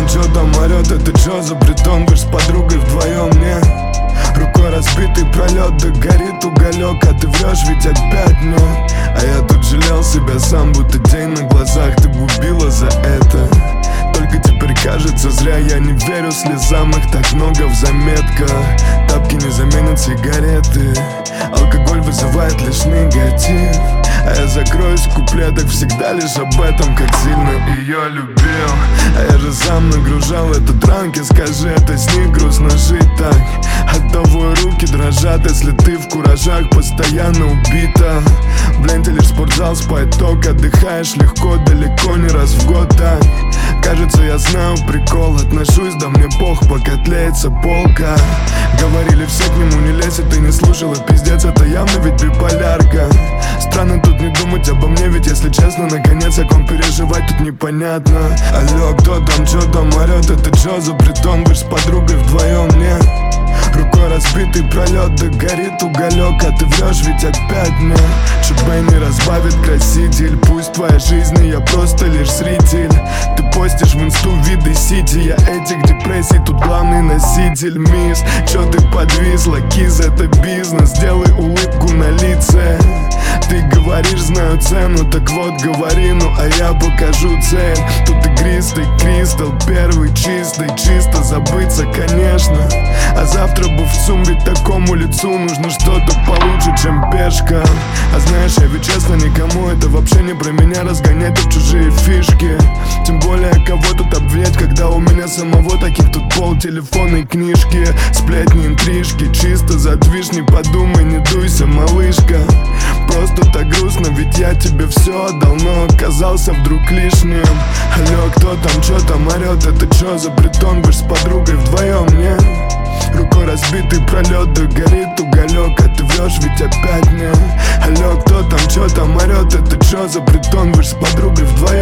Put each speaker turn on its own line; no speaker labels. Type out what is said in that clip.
чё там орёт, это чё за притон? Вы ж с подругой вдвоем, не? Рукой разбитый пролет, да горит уголек, а ты врешь ведь опять мне. А я тут жалел себя сам, будто день на глазах, ты бы убила за это. Только теперь кажется зря, я не верю слезам, их так много в заметках. Тапки не заменят сигареты, алкоголь вызывает лишь негатив. А я закроюсь в куплетах всегда лишь об этом, как сильно ее любил. А я же сам нагружал этот ранки, скажи, это с ней грустно жить так. Оттого руки дрожат, если ты в куражах постоянно убита. Блин, ты лишь спортзал, спать только отдыхаешь легко, далеко не раз в год так. Кажется, я знаю прикол, отношусь, да мне пох, пока тлеется полка. Говорили все к нему не лезь, и ты не слушала, пиздец, это явно ведь биполярка. Странно тут не думать обо мне, ведь если честно, наконец о ком переживать тут непонятно. Алло, кто там, чё там орёт, это чё за притон? Вы ж с подругой вдвоем, не? Рукой разбитый пролет, да горит уголек, а ты врешь ведь опять мне. ЧБ не разбавит краситель, пусть твоя жизнь, и я просто лишь зритель. Ты постишь в инсту виды сити, я этих депрессий тут главный носитель. Мисс, чё ты подвисла, киз, это бизнес, сделай улыбку на лице. Ты говоришь, знаю цену, так вот говори, ну а я покажу цель. Тут игристый кристалл, первый чистый, чисто забыться, конечно. А завтра бы в ЦУМ, ведь такому лицу нужно что-то получше, чем пешка. А знаешь, я ведь честно никому это вообще не про меня, разгонять тут чужие фишки. Тем более кого тут обвинять, когда у меня самого таких тут пол телефона и книжки. Сплетни, интрижки, чисто задвижь, не подумай, не дуйся, малышка. Просто так грустно, ведь я тебе все отдал, но оказался вдруг лишним. Алло, кто там, чё там орёт, это чё за притон? Вы ж с подругой вдвоем, не? Рукой разбитый пролет, да горит уголек, а ты врешь ведь опять мне. Алло, кто там, чё там орёт, это чё за притон? Вы ж с подругой вдвоем.